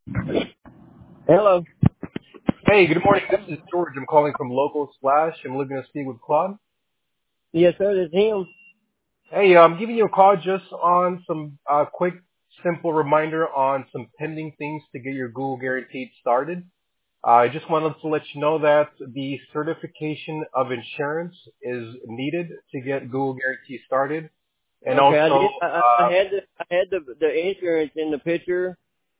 Hello. Hey, good morning. This is George. I'm calling from Local Splash. I'm looking to speak with Claude. Yes, sir. This is him. Hey, I'm giving you a call just on some quick, simple reminder on some pending things to get your Google Guaranteed started. I just wanted to let you know that the certification of insurance is needed to get Google Guaranteed started, and Okay, I also, did. I had the insurance in the picture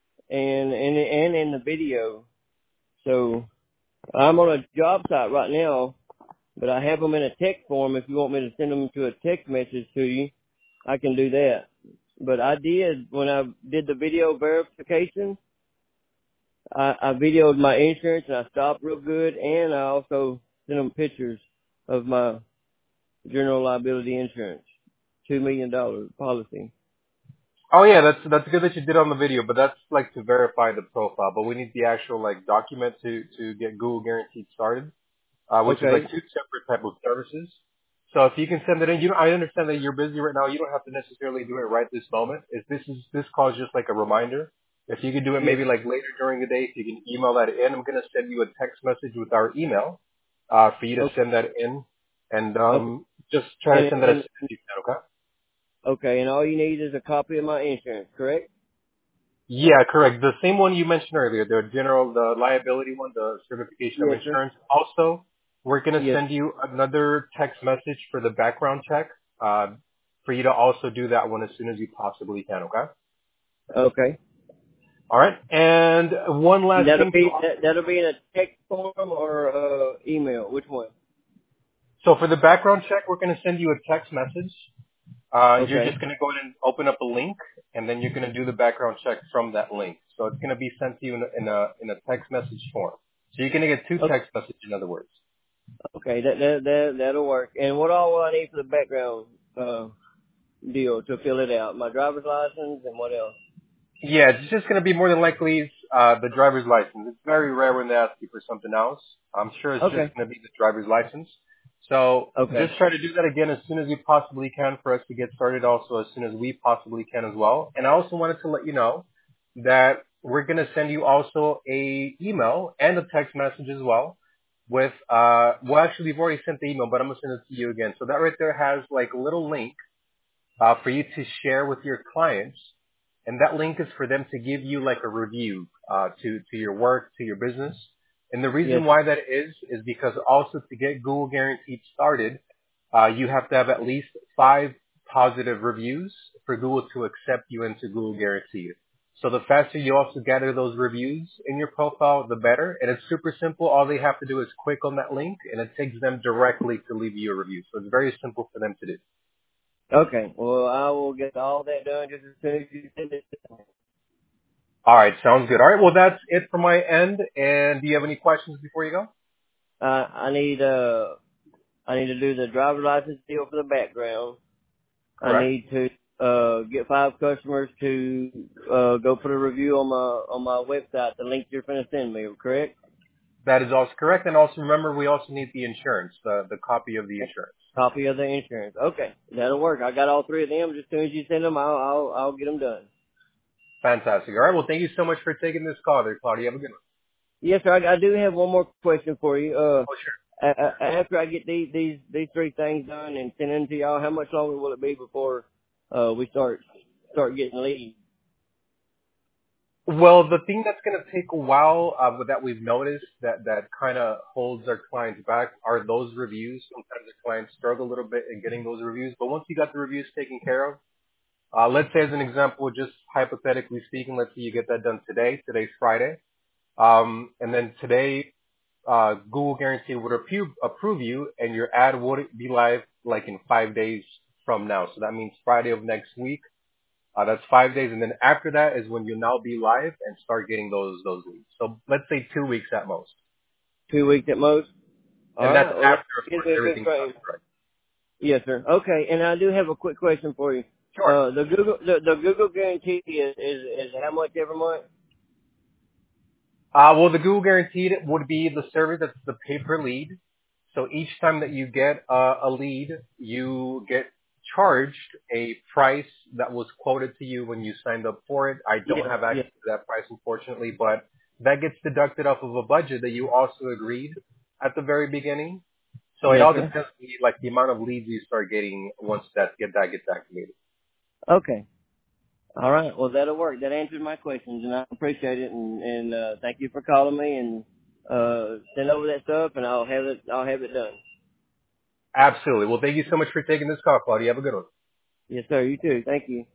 and in the video. So I'm on a job site right now, but I have them in a text form. If you want me to send them to a text message to you, I can do that. But I did when I did the video verification. I videoed my insurance and I stopped real good, and I also sent them pictures of my general liability insurance, $2 million policy. oh yeah, that's good that you did on the video, but that's like to verify the profile. But we need the actual like document to get Google Guaranteed started. Which is like Okay. two separate type of services. So if you can send it in, I understand that you're busy right now. You don't have to necessarily do it right this moment. If this call is just like a reminder, if you could do it Yes. maybe like later during the day, if you can email that in, I'm gonna send you a text message with our email, for you to Okay. send that in, and Okay. just try to send that as And soon as you can. Okay? okay. And all you need is a copy of my insurance, correct? Yeah, correct. The same one you mentioned earlier, the liability one, the certification of Yes, sir. insurance. Also, we're going to Yes. send you another text message for the background check, for you to also do that one as soon as you possibly can, okay? Okay. All right. And one And last thing too. that'll be in a text form or email. Which one? So for the background check, we're going to send you a text message. You're Okay. just going to go ahead and open up a link, and then you're going to do the background check from that link. So it's going to be sent to you in a text message form. So you're going to get two Okay. text messages, in other words. Okay. That'll work. And what all will I need for the background deal to fill it out? My driver's license and what else? Yeah, it's just going to be more than likely the driver's license. It's very rare when they ask you for something else. I'm sure it's just Okay. going to be the driver's license. So Okay. just try to do that again as soon as you possibly can for us to get started, also as soon as we possibly can as well. And I also wanted to let you know that we're going to send you also a email and a text message as well with, well, actually, we've already sent the email, but I'm going to send it to you again. So that right there has like a little link for you to share with your clients, and that link is for them to give you like a review to your work, to your business. And the Yes. reason why that is because also to get Google Guaranteed started, you have to have at least 5 positive reviews for Google to accept you into Google Guaranteed. So the faster you also gather those reviews in your profile, the better. And it's super simple. All they have to do is click on that link, and it takes them directly to leave you a review. So it's very simple for them to do. Okay. Well, I will get all that done just as soon as you send it. All right, sounds good. All right, well, that's it from my end. And do you have any questions before you go? I need I need to do the driver's license deal for the background. I Correct. need to get 5 customers to go put a review on my website. The link you're gonna send me, correct? That is also correct. And also remember, we also need the insurance, the copy of the insurance. Copy of the insurance. Okay, that'll work. I got all 3 of them. Just as soon as you send them, I'll get them done. Fantastic. All right, well, thank you so much for taking this call there, Claudia. Have a good one. Yes, sir. I do have one more question for you. Oh, sure. After I get these 3 things done and send them to y'all, how much longer will it be before we start getting leads? Well, the thing that's going to take a while, that we've noticed that kind of holds our clients back are those reviews. Sometimes the clients struggle a little bit in getting those reviews, but once you got the reviews taken care of, let's say as an example, just hypothetically speaking, let's say you get that done today. Today's Friday. And then today, Google Guaranteed would approve you, and your ad would be live like in 5 days from now. So that means Friday of next week. That's 5 days, and then after that is when you'll now be live and start getting those leads. So let's say 2 weeks at most, 2 weeks at most. All and that's right. Well, that after, of gives course, me a good everything's done frame. correct. Yes, sir. Okay, and I do have a quick question for you. Sure. The Google guarantee is how much every month? Well, the Google Guaranteed would be the service that's the pay per lead. So each time that you get a lead, you get charged a price that was quoted to you when you signed up for it. I don't have Yeah. access to that price, unfortunately, but that gets deducted off of a budget that you also agreed at the very beginning. So it Yes, all sir. depends, like the amount of leads you start getting once that gets activated. Okay. All right. Well, that'll work. That answered my questions, and I appreciate it. And thank you for calling me and send over that stuff, and I'll have it done. Absolutely. Well, thank you so much for taking this call, Claudia. Have a good one. Yes, sir. You too. Thank you.